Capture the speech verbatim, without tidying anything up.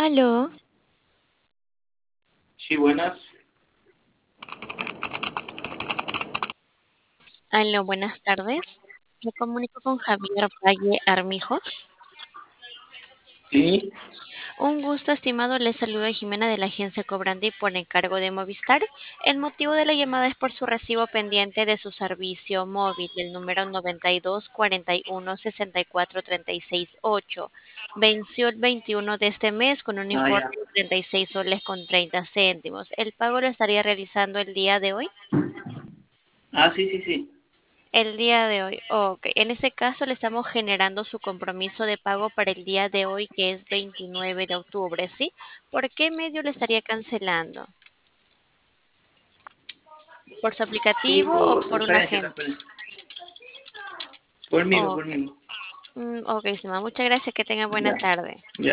Aló, Sí, buenas. aló, buenas tardes. Me comunico con Javier Valle Armijos. Sí. Un gusto, estimado. Les saluda Jimena de la agencia Cobrandi por encargo de Movistar. El motivo de la llamada es por su recibo pendiente de su servicio móvil, el número noventa y dos cuarenta y uno sesenta y cuatro treinta y seis ocho. Venció el veintiuno de este mes con un Ah, importe ya. de treinta y seis soles con treinta céntimos. ¿El pago lo estaría realizando el día de hoy? Ah, sí, sí, sí. El día de hoy, ok. En ese caso le estamos generando su compromiso de pago para el día de hoy, que es veintinueve de octubre, ¿sí? ¿Por qué medio le estaría cancelando? ¿Por su Sí, aplicativo o por por un transferencia, agente? transferencia. Por mí, por Ok. mí. Mm, ok, estimado. Muchas gracias. Que tenga buena Ya, tarde. ya.